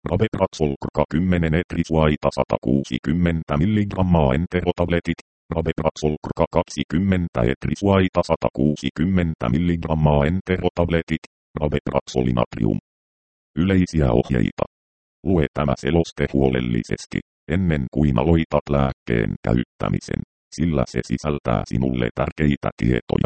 Rabeprazol 10 etrisuaita 160 mg enterotabletit. Rabeprazol 20 etrisuaita 160 mg enterotabletit. Rabeprazolinatrium. Yleisiä ohjeita. Lue tämä seloste huolellisesti, ennen kuin aloitat lääkkeen käyttämisen, sillä se sisältää sinulle tärkeitä tietoja.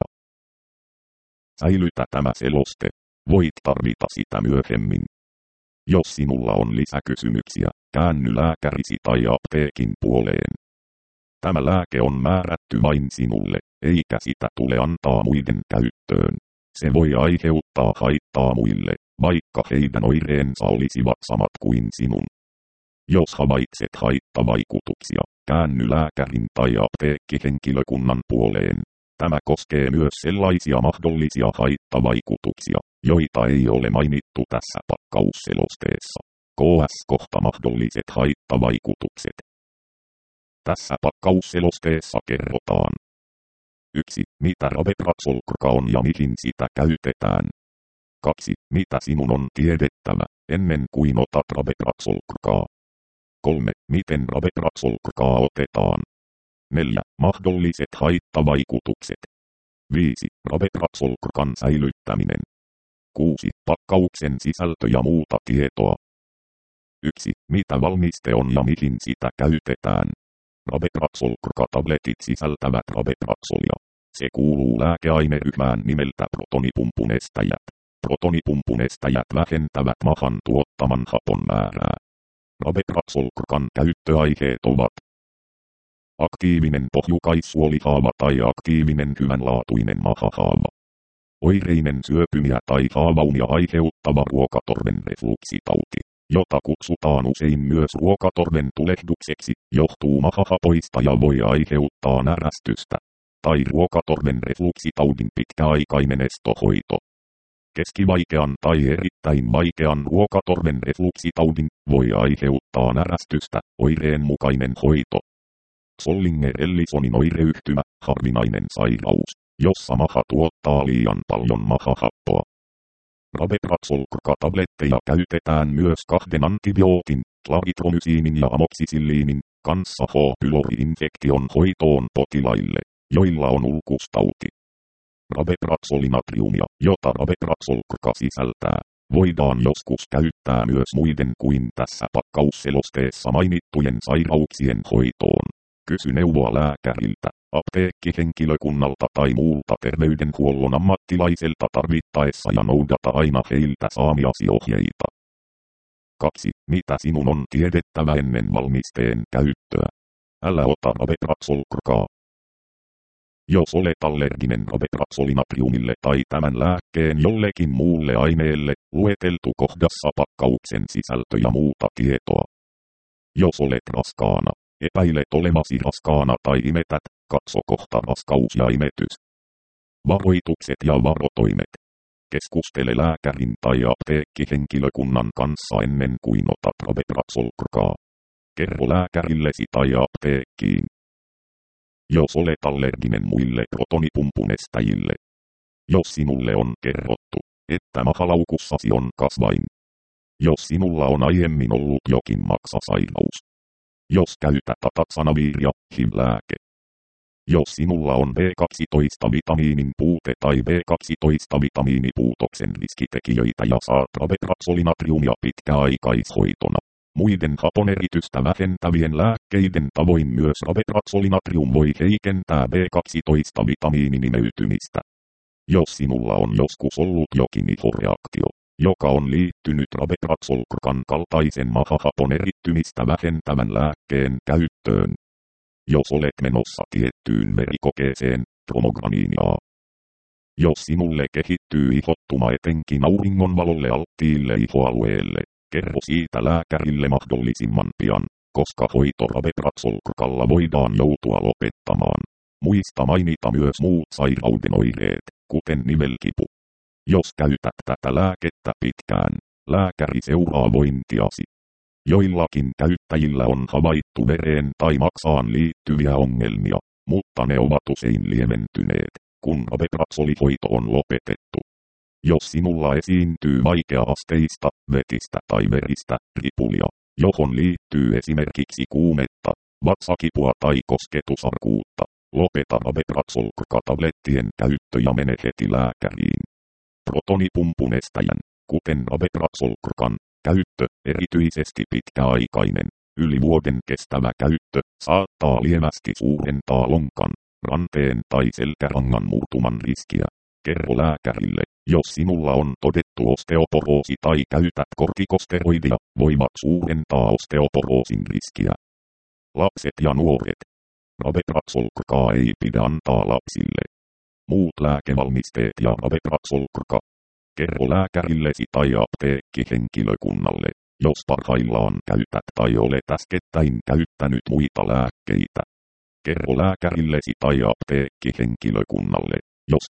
Säilytä tämä seloste. Voit tarvita sitä myöhemmin. Jos sinulla on lisäkysymyksiä, käänny lääkärisi tai apteekin puoleen. Tämä lääke on määrätty vain sinulle, eikä sitä tule antaa muiden käyttöön. Se voi aiheuttaa haittaa muille, vaikka heidän oireensa olisivat samat kuin sinun. Jos havaitset haittavaikutuksia, käänny lääkärin tai apteekkihenkilökunnan puoleen. Tämä koskee myös sellaisia mahdollisia haittavaikutuksia, joita ei ole mainittu tässä pakkausselosteessa. KS-kohta mahdolliset haittavaikutukset. Tässä pakkausselosteessa kerrotaan. 1. Mitä Rabeprazol on ja mihin sitä käytetään. 2. Mitä sinun on tiedettävä, ennen kuin otat Rabeprazol. 3. Miten Rabeprazol otetaan. 4. Mahdolliset haittavaikutukset. 5. Rabeprazol säilyttäminen. 6. Pakkauksen sisältö ja muuta tietoa. 1. Mitä valmiste on ja mihin sitä käytetään. Rabeprazol tabletit sisältävät rabeprazzolia. Se kuuluu lääkeaineryhmään nimeltä protonipumpunestäjät. Protonipumpunestäjät vähentävät mahan tuottaman hapon määrää. Rabeprazol käyttöaiheet ovat aktiivinen pohjukaissuolihaava tai aktiivinen hyvänlaatuinen mahahaava. Oireinen syöpymiä tai haavaumia aiheuttava ruokatorven refluksitauti, jota kutsutaan usein myös ruokatorven tulehdukseksi, johtuu mahahapoista ja voi aiheuttaa närästystä, tai ruokatorven refluksitaudin pitkäaikainen estohoito. Keskivaikean tai erittäin vaikean ruokatorven refluksitaudin voi aiheuttaa närästystä, oireen mukainen hoito. Zollinger-Ellisonin oireyhtymä, harvinainen sairaus, jossa maha tuottaa liian paljon mahahappoa. Rabeprazol tabletteja käytetään myös 2 antibiootin, claritromycinin ja amoxicillinin, kanssa H-pylori-infektion hoitoon potilaille, joilla on ulkustauti. Rabeprazolinatriumia, jota Rabeprazol sisältää, voidaan joskus käyttää myös muiden kuin tässä pakkausselosteessa mainittujen sairauksien hoitoon. Kysy neuvoa lääkäriltä, apteekkihenkilökunnalta tai muulta terveydenhuollon ammattilaiselta tarvittaessa ja noudata aina heiltä saamiasi ohjeita. 2. Mitä sinun on tiedettävä ennen valmisteen käyttöä? Älä ota Rabeprazol. Jos olet allerginen rabeprazolinatriumille tai tämän lääkkeen jollekin muulle aineelle, lueteltu kohdassa pakkauksen sisältö ja muuta tietoa. Jos olet raskaana, epäilet olevasi raskaana tai imetät, katso kohta raskaus ja imetys. Varoitukset ja varotoimet. Keskustele lääkärin tai apteekkihenkilökunnan kanssa ennen kuin otat Rabeprazol. Kerro lääkärillesi tai apteekkiin. Jos olet allerginen muille protonipumpunestäjille. Jos sinulle on kerrottu, että mahalaukussasi on kasvain. Jos sinulla on aiemmin ollut jokin maksasairaus. Jos käytät ataxanaviria, HIV-lääke. Jos sinulla on B12-vitamiinin puute tai B12-vitamiinipuutoksen riskitekijöitä ja saat rabeprazolinatriumia pitkäaikaishoitona. Muiden haponeritystä vähentävien lääkkeiden tavoin myös rabeprazolinatrium voi heikentää B12-vitamiinin imeytymistä. Jos sinulla on joskus ollut jokin ihoreaktio, joka on liittynyt Rabeprazol kaltaisen mahahapon erittymistä vähentävän lääkkeen käyttöön. Jos olet menossa tiettyyn verikokeeseen, promograninaa. Jos sinulle kehittyy ihottuma etenkin auringonvalolle alttiille ihoalueelle, kerro siitä lääkärille mahdollisimman pian, koska hoito Rabeprazolkalla voidaan joutua lopettamaan. Muista mainita myös muut sairauden oireet, kuten nivelkipu. Jos käytät tätä lääkettä pitkään, lääkäri seuraa vointiasi. Joillakin käyttäjillä on havaittu vereen tai maksaan liittyviä ongelmia, mutta ne ovat usein lieventyneet, kun rabeprazolihoito on lopetettu. Jos sinulla esiintyy vaikea-asteista, vetistä tai veristä ripulia, johon liittyy esimerkiksi kuumetta, vatsakipua tai kosketusarkuutta, lopeta Rabeprazol-tablettien käyttö ja mene heti lääkäriin. Protonipumpun estäjän, kuten Rabeprazol-kan, käyttö, erityisesti pitkäaikainen, yli vuoden kestävä käyttö, saattaa lievästi suurentaa lonkan, ranteen tai selkärangan murtuman riskiä. Kerro lääkärille, jos sinulla on todettu osteoporoosi tai käytät kortikosteroidia, voivat suurentaa osteoporoosin riskiä. Lapset ja nuoret. Rabeprazol-kaa ei pidä antaa lapsille. Muut lääkevalmisteet ja Rabeprazol-ka. Kerro lääkärillesi tai apteekkihenkilökunnalle, jos parhaillaan käytät tai olet äskettäin käyttänyt muita lääkkeitä. Kerro lääkärillesi tai apteekkihenkilökunnalle, jos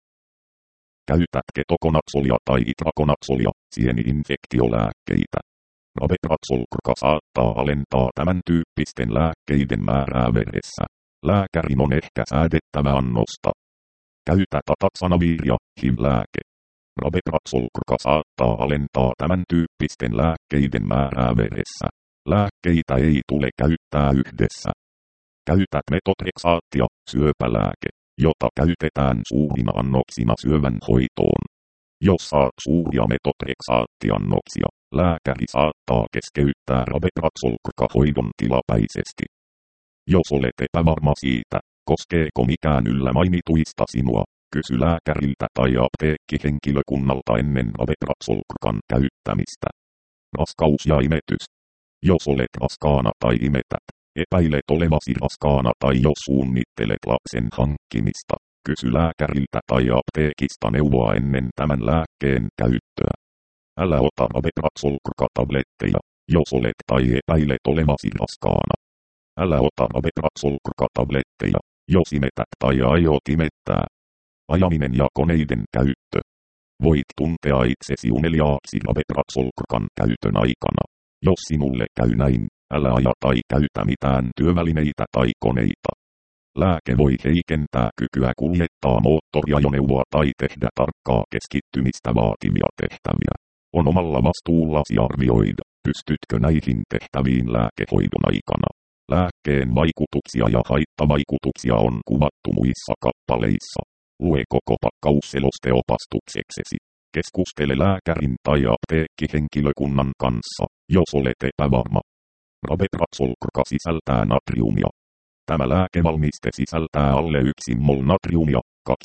käytät ketokonazzolia tai itrakonazzolia, sieni-infektiolääkkeitä. Rabeprazol-ka saattaa alentaa tämän tyyppisten lääkkeiden määrää veressä. Lääkärin on ehkä säädettävä annosta. Käytä tataksanaviria, HIV-lääke. Rabeprazol-ka saattaa alentaa tämän tyyppisten lääkkeiden määrää veressä. Lääkkeitä ei tule käyttää yhdessä. Käytät metotreksaattia, syöpälääke, jota käytetään suurina annoksina syövän hoitoon. Jos saat suuria metotreksaattiannoksia, lääkäri saattaa keskeyttää Rabeprazol-hoidon tilapäisesti. Jos olet epävarma siitä, koskeeko mikään yllä mainituista sinua, kysy lääkäriltä tai apteekkihenkilökunnalta ennen Rabeprazol-kan käyttämistä. Raskaus ja imetys. Jos olet raskaana tai imetät, epäilet olevasi raskaana tai jos suunnittelet lapsen hankkimista, kysy lääkäriltä tai apteekista neuvoa ennen tämän lääkkeen käyttöä. Älä ota Rabeprazol-tabletteja, jos olet tai epäilet olevasi raskaana. Älä ota Rabeprazol-tabletteja, jos imetät tai aiot imettää. Ajaminen ja koneiden käyttö. Voit tuntea itsesi uneliaaksi Rabeprazol-kan käytön aikana. Jos sinulle käy näin, älä aja tai käytä mitään työvälineitä tai koneita. Lääke voi heikentää kykyä kuljettaa moottoriajoneuvoa tai tehdä tarkkaa keskittymistä vaativia tehtäviä. On omalla vastuullasi arvioida, pystytkö näihin tehtäviin lääkehoidon aikana. Lääkkeen vaikutuksia ja haittavaikutuksia on kuvattu muissa kappaleissa. Lue koko pakkausseloste opastukseksesi. Keskustele lääkärin tai apteekkihenkilökunnan kanssa, jos olet epävarma. Rabeprazol-ka sisältää natriumia. Tämä lääkevalmiste sisältää alle 1 mol natriumia,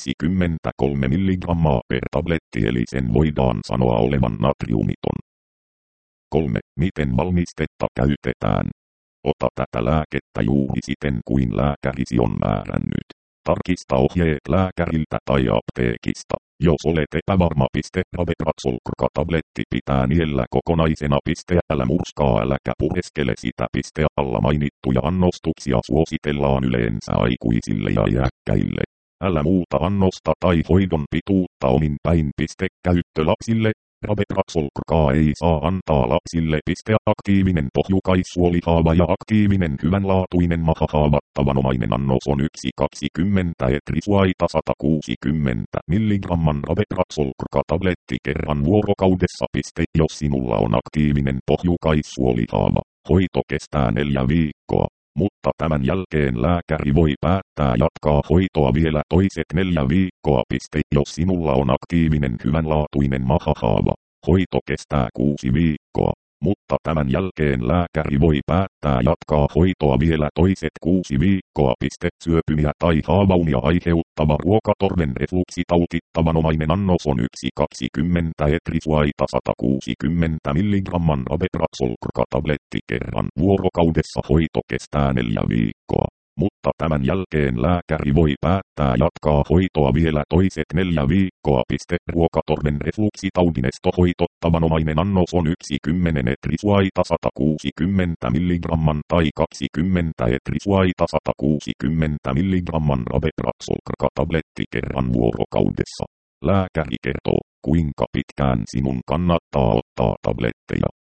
23 mg per tabletti eli sen voidaan sanoa olevan natriumiton. 3. Miten valmistetta käytetään? Ota tätä lääkettä juuri siten kuin lääkärisi on määrännyt. Tarkista ohjeet lääkäriltä tai apteekista. Jos olet epävarma, Rabeprazol-tabletti pitää niellä kokonaisena. Älä murskaa äläkä pureskele sitä. Alla mainittuja annostuksia suositellaan yleensä aikuisille ja iäkkäille. Älä muuta annosta tai hoidon pituutta omin päin. Käyttö lapsille. Rabeprazol-kaa ei saa antaa lapsille. Aktiivinen pohjukaissuolihaava ja aktiivinen hyvänlaatuinen mahahaavattavanomainen annos on 1,20 etrisuaita 160 mg Rabeprazol-tabletti kerran vuorokaudessa. Jos sinulla on aktiivinen pohjukaissuolihaava, hoito kestää 4 viikkoa. Mutta tämän jälkeen lääkäri voi päättää jatkaa hoitoa vielä toiset 4 viikkoa. Jos sinulla on aktiivinen hyvänlaatuinen mahahaava, hoito kestää 6 viikkoa. Mutta tämän jälkeen lääkäri voi päättää jatkaa hoitoa vielä toiset 6 viikkoa. Syöpymiä tai haavaumia aiheuttava ruokatorven refluksitautittavanomainen annos on 1,20 etrisuaita 160 mg Rabeprazol-tabletti kerran vuorokaudessa. Hoito kestää 4 viikkoa. Mutta tämän jälkeen lääkäri voi päättää jatkaa hoitoa vielä toiset 4 viikkoa. Ruokatorven refluksitaudinestohoitottavanomainen annos on 1,10 etrisuaita 160 mg tai 20 etrisuaita 160 mg Rabeprazol-tabletti kerran vuorokaudessa. Lääkäri kertoo, kuinka pitkään sinun kannattaa ottaa tabletteja.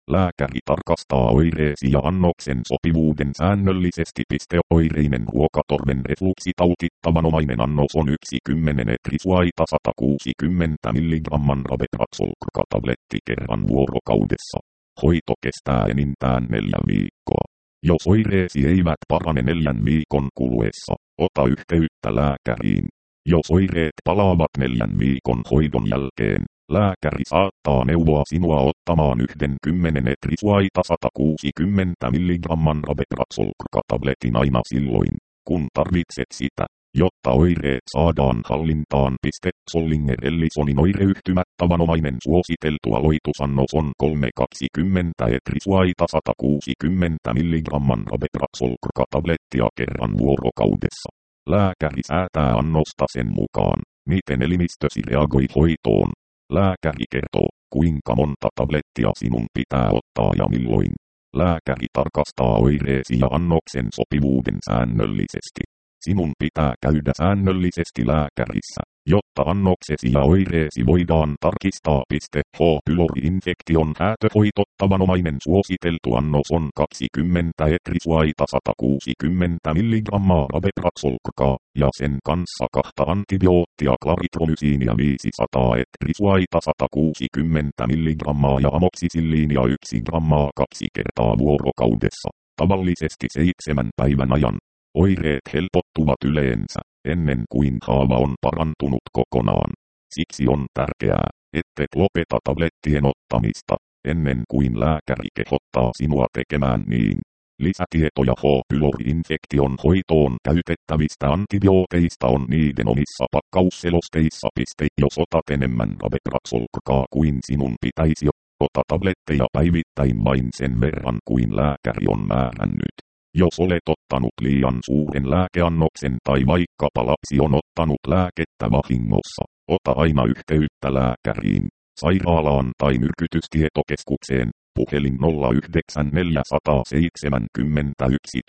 Lääkäri tarkastaa oireesi ja annoksen sopivuuden säännöllisesti. Oireinen ruokatorven refluksitauti. Tavanomainen annos on 10 etrisuaita 160 mg rabeprazol-tabletti kerran vuorokaudessa. Hoito kestää enintään 4 viikkoa. Jos oireesi eivät parane 4 viikon kuluessa, ota yhteyttä lääkäriin. Jos oireet palaavat 4 viikon hoidon jälkeen, lääkäri saattaa neuvoa sinua ottamaan 10 etrisuaita 160 mg rabeprazol-tabletin aina silloin, kun tarvitset sitä, jotta oireet saadaan hallintaan. Zollinger Ellisonin oireyhtymä. Tavanomainen suositeltu aloitusannos on 320 etrisuaita 160 mg rabeprazol-tablettia kerran vuorokaudessa. Lääkäri säätää annosta sen mukaan, miten elimistösi reagoi hoitoon. Lääkäri kertoo, kuinka monta tablettia sinun pitää ottaa ja milloin. Lääkäri tarkastaa oireesi ja annoksen sopivuuden säännöllisesti. Sinun pitää käydä säännöllisesti lääkärissä, jotta annoksesi ja oireesi voidaan tarkistaa. H. pylori-infektion häätöhoito. Tavanomainen suositeltu annos on 20 etrisuaita 160 mg rabeprazol ja sen kanssa 2 antibioottia klaritromysiinia 500 etrisuaita 160 mg ja amoksisiliinia 1 grammaa 2 kertaa vuorokaudessa, tavallisesti 7 päivän ajan. Oireet helpottuvat yleensä, ennen kuin haava on parantunut kokonaan. Siksi on tärkeää, ettet lopeta tablettien ottamista, ennen kuin lääkäri kehottaa sinua tekemään niin. Lisätietoja H. pylori-infektion hoitoon käytettävistä antibiooteista on niiden omissa pakkausselosteissa. Jos otat enemmän rabeprazol kuin sinun pitäisi, ota tabletteja päivittäin vain sen verran kuin lääkäri on määrännyt. Jos olet ottanut liian suuren lääkeannoksen tai vaikkapa lapsi on ottanut lääkettä vahingossa, ota aina yhteyttä lääkäriin, sairaalaan tai myrkytystietokeskukseen, puhelin 09471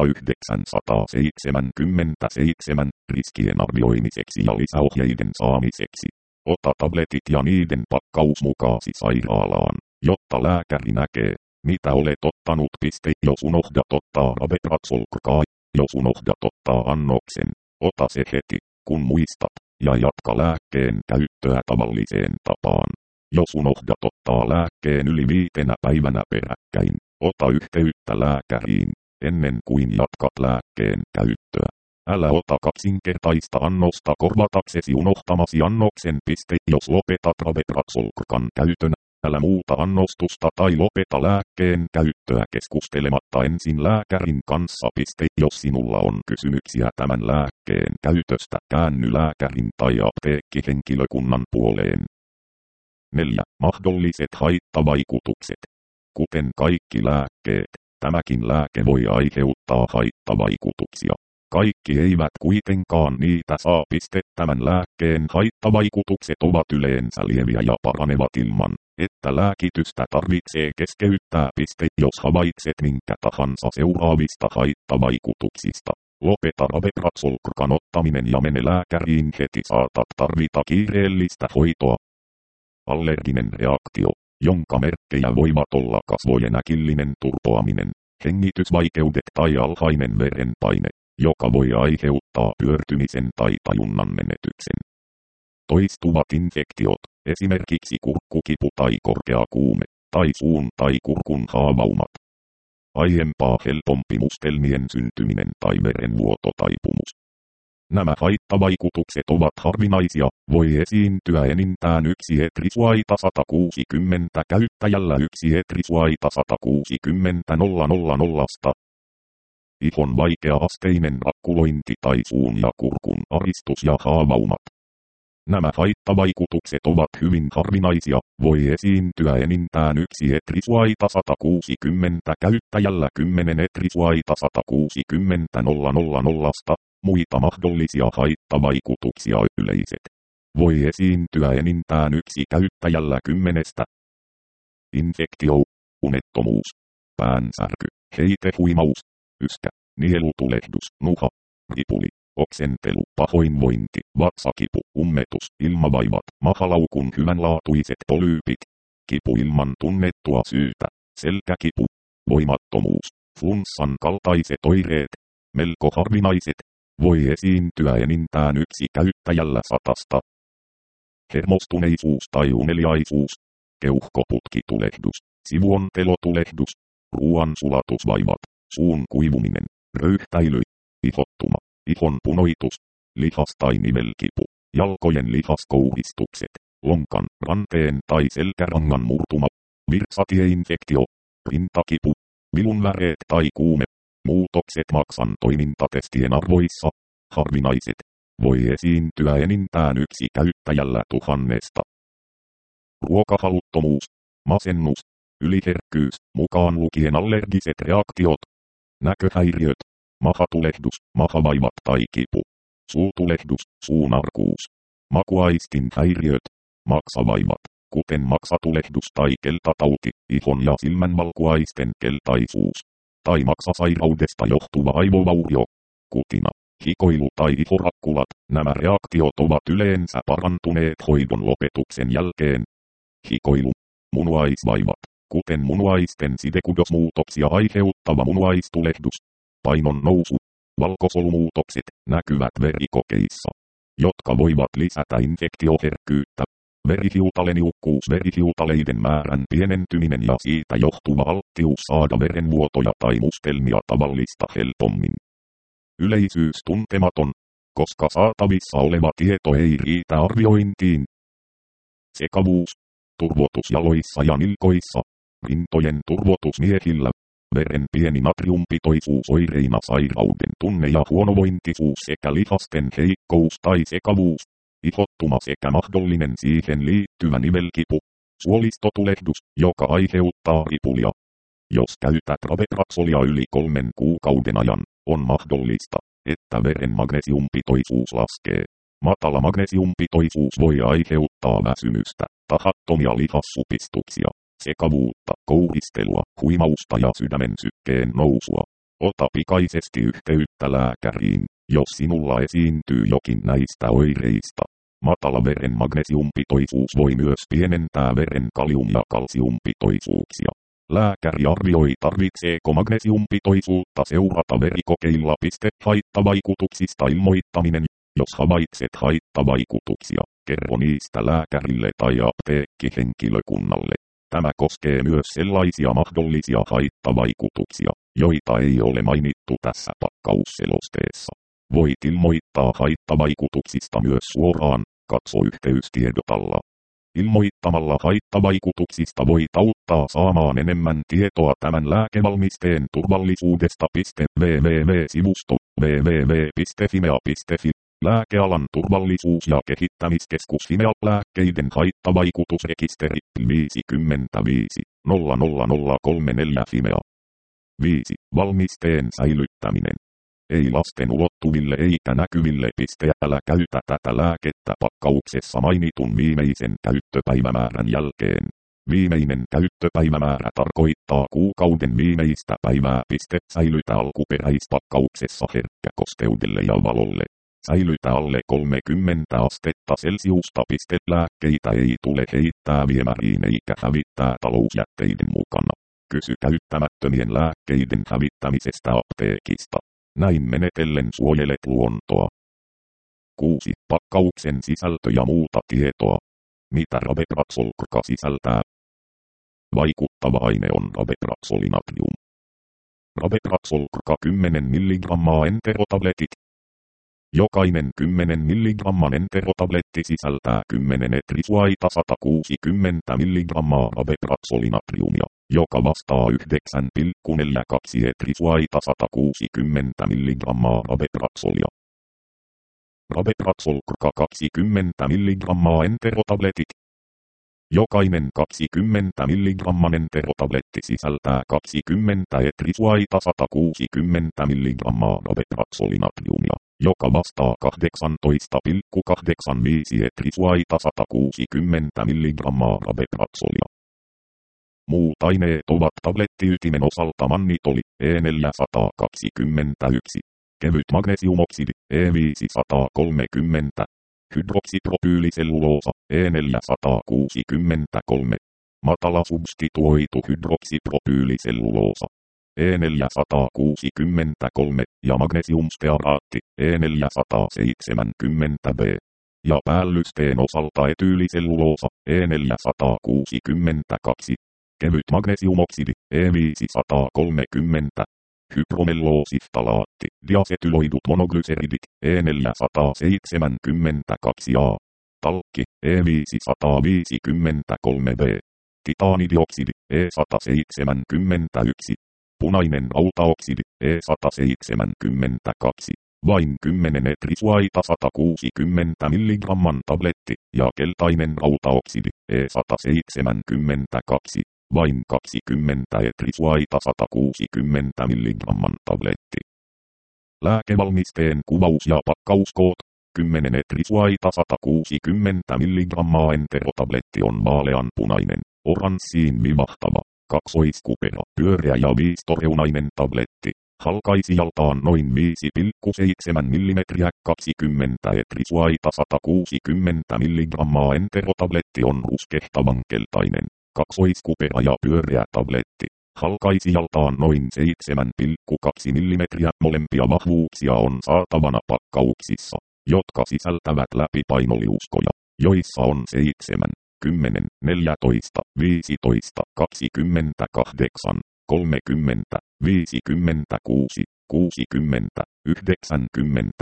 1977, riskien arvioimiseksi ja lisäohjeiden saamiseksi. Ota tabletit ja niiden pakkaus mukaasi sairaalaan, jotta lääkäri näkee, mitä olet ottanut. Jos unohdat ottaa rabeprazol, jos unohdat ottaa annoksen, ota se heti, kun muistat, ja jatka lääkkeen käyttöä tavalliseen tapaan. Jos unohdat ottaa lääkkeen yli 5 päivänä peräkkäin, ota yhteyttä lääkäriin, ennen kuin jatkat lääkkeen käyttöä. Älä ota kaksinkertaista annosta korvataksesi unohtamasi annoksen. Jos lopetat rabeprazol käytön, älä muuta annostusta tai lopeta lääkkeen käyttöä keskustelematta ensin lääkärin kanssa. Jos sinulla on kysymyksiä tämän lääkkeen käytöstä, käänny lääkärin tai apteekkihenkilökunnan puoleen. 4. Mahdolliset haittavaikutukset. Kuten kaikki lääkkeet, tämäkin lääke voi aiheuttaa haittavaikutuksia. Kaikki eivät kuitenkaan niitä saa. Tämän lääkkeen haittavaikutukset ovat yleensä lieviä ja paranevat ilman, että lääkitystä tarvitsee keskeyttää. Jos havaitset minkä tahansa seuraavista haittavaikutuksista, lopeta rabeprazol ottaminen ja mene lääkäriin heti. Saatat tarvita kiireellistä hoitoa. Allerginen reaktio, jonka merkkejä voivat olla kasvojen äkillinen turpoaminen, hengitysvaikeudet tai alhainen verenpaine, joka voi aiheuttaa pyörtymisen tai tajunnan menetyksen. Toistuvat infektiot, esimerkiksi kurkkukipu tai korkea kuume, tai suun tai kurkun haavaumat. Aiempaa helpompi mustelmien syntyminen tai verenvuototaipumus. Nämä haittavaikutukset ovat harvinaisia, voi esiintyä enintään 1 etrisuaita 160 käyttäjällä 1 etrisuaita 160 000. Ihon vaikea-asteinen rakkulointi tai suun ja kurkun aristus ja haavaumat. Nämä haittavaikutukset ovat hyvin harvinaisia, voi esiintyä enintään 1 etrisuaita 160 käyttäjällä 10 etrisuaita 160 000. Muita mahdollisia haittavaikutuksia yleiset. Voi esiintyä enintään 1 käyttäjällä 10. Infektio, unettomuus, päänsärky, heitehuimaus, yskä, nielutulehdus, nuha, ripuli, oksentelu, pahoinvointi, vatsakipu, ummetus, ilmavaivat, mahalaukun hyvänlaatuiset polyypit, kipu ilman tunnettua syytä, selkäkipu, voimattomuus, flunssan kaltaiset oireet, melko harvinaiset, voi esiintyä enintään yksi käyttäjällä 100. Hermostuneisuus tai uneliaisuus, keuhkoputkitulehdus, sivuontelotulehdus, ruoansulatusvaivat, suun kuivuminen, röyhtäily, ihottuma, ihon punoitus, lihas- tai nivelkipu, jalkojen lihaskouhistukset, lonkan, ranteen tai selkärangan murtuma, virtsatieinfektio, rintakipu, vilunväreet tai kuume, muutokset maksan toimintatestien arvoissa, harvinaiset, voi esiintyä enintään yksi käyttäjällä 1000. Ruokahaluttomuus, masennus, yliherkkyys, mukaan lukien allergiset reaktiot, näköhäiriöt, mahatulehdus, mahavaivat tai kipu, suutulehdus, suunarkuus, makuaistin häiriöt, maksavaivat, kuten maksatulehdus tai keltatauti, ihon ja silmänvalkuaisten keltaisuus, tai maksasairaudesta johtuva aivovaurio, kutina, hikoilu tai ihorakkulat. Nämä reaktiot ovat yleensä parantuneet hoidon lopetuksen jälkeen. Hikoilu, munuaisvaivat, kuten munuaisten sidekudosmuutoksia aiheuttava munuaistulehdus, painon nousu, valkosolumuutokset näkyvät verikokeissa, jotka voivat lisätä infektioherkkyyttä. Verihiutaleniukkuus, verihiutaleiden määrän pienentyminen ja siitä johtuva alttius saada verenvuotoja tai mustelmia tavallista helpommin. Yleisyys tuntematon, koska saatavissa oleva tieto ei riitä arviointiin. Sekavuus, turvotus jaloissa ja nilkoissa, rintojen turvotus miehillä, veren pieni natriumpitoisuus oireina sairauden tunne ja huonovointisuus sekä lihasten heikkous tai sekavuus, ihottuma sekä mahdollinen siihen liittyvä nivelkipu, suolistotulehdus, joka aiheuttaa ripulia. Jos käytät rabepraksolia yli 3 kuukauden ajan, on mahdollista, että veren magnesiumpitoisuus laskee. Matala magnesiumpitoisuus voi aiheuttaa väsymystä, tahattomia lihassupistuksia, sekavuutta, kouhistelua, huimausta ja sydämen sykkeen nousua. Ota pikaisesti yhteyttä lääkäriin, jos sinulla esiintyy jokin näistä oireista. Matala veren magnesiumpitoisuus voi myös pienentää veren kalium- ja kalsiumpitoisuuksia. Lääkäri arvioi, tarvitseeko magnesiumpitoisuutta seurata verikokeilla. Haittavaikutuksista ilmoittaminen. Jos havaitset haittavaikutuksia, kerro niistä lääkärille tai apteekkihenkilökunnalle. Tämä koskee myös sellaisia mahdollisia haittavaikutuksia, joita ei ole mainittu tässä pakkausselosteessa. Voit ilmoittaa haittavaikutuksista myös suoraan, katso yhteystiedot alla. Ilmoittamalla haittavaikutuksista voit auttaa saamaan enemmän tietoa tämän lääkevalmisteen turvallisuudesta. www.sivusto www.fimea.fi Lääkealan turvallisuus- ja kehittämiskeskus Fimea lääkkeiden haittavaikutusrekisteri 55 00034 Fimea. 5. Valmisteen säilyttäminen. Ei lasten ulottuville eikä näkyville. Älä käytä tätä lääkettä pakkauksessa mainitun viimeisen käyttöpäivämäärän jälkeen. Viimeinen käyttöpäivämäärä tarkoittaa kuukauden viimeistä päivää. Säilytä alkuperäispakkauksessa herkkäkosteudelle ja valolle. Säilytä alle 30 astetta Celsiusta. Lääkkeitä ei tule heittää viemäriin eikä hävittää talousjätteiden mukana. Kysy käyttämättömien lääkkeiden hävittämisestä apteekista. Näin menetellen suojelet luontoa. 6. Pakkauksen sisältö ja muuta tietoa. Mitä rabepraksol sisältää? Vaikuttava aine on rabepraksolinatrium. Rabepraksol 10 mg enterotabletit. Jokainen 10 mg enterotabletti sisältää 10 etrisuaita 160 mg rabepraksolinatriumia, joka vastaa 9,42 etrisuaita 160 mg rabepraksolia. Rabepraksol 20 mg enterotabletit. Jokainen 20 mg enterotabletti sisältää 20 etrisuaita 160 mg rabepraksolinatriumia, joka vastaa 18,85 etrisuaita 160 mg rabepraksolia. Muut aineet ovat tablettiytimen osalta mannitoli E421, kevyt magnesiumoksidi E530, hydroksipropyyliselluloosa E463, Matala substituoitu hydroksipropyyliselluloosa. E463 ja magnesiumstearaatti E470B. Ja päällysteen osalta etyyliselluloosa E462. Kevyt magnesiumoksidi E530. Hydromelloosiftalaatti, diasetyloidut monoglyseridit E472A. Talkki E553B. Titaanidioksidi E171. Punainen rautaoksidi E172. Vain 10 etrisuaita 160 mg tabletti ja keltainen rautaoksidi E172. Vain 20 etrisuaita 160 mg tabletti. Lääkevalmisteen kuvaus ja pakkauskoot. 10 etrisuaita 160 mg enterotabletti on vaaleanpunainen, oranssiin vivahtava, kaksoiskupera, pyöreä ja viistoreunainen tabletti. Halkaisijaltaan noin 5,7 mm. 20 etrisuaita 160 mg enterotabletti on ruskehtavan keltainen, kaksoiskupera ja pyöreä tabletti. Halkaisijaltaan noin 7,2 mm. Molempia vahvuuksia on saatavana pakkauksissa, jotka sisältävät läpipainoliuskoja, joissa on 7, 10, 14, 15, 28, 30, 56, 60, 90,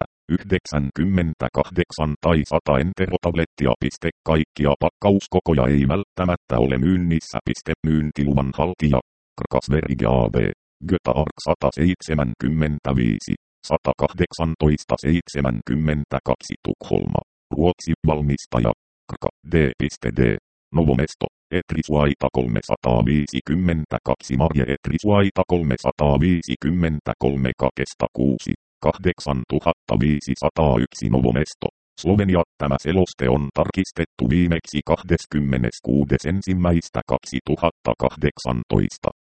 98 tai 100 enterotablettia. Kaikkia pakkauskokoja ei välttämättä ole myynnissä. Myyntiluvan haltija Krkasverige AB, Göta Ark 175, 11872 Tukholma, Ruotsi. Valmistaja Krka D.D. Novomesto, etrisuaita 352 Marje etrisuaita 353 Kakesta 6, 8501 Novomesto, Slovenia. Tämä seloste on tarkistettu viimeksi 26.1.2018.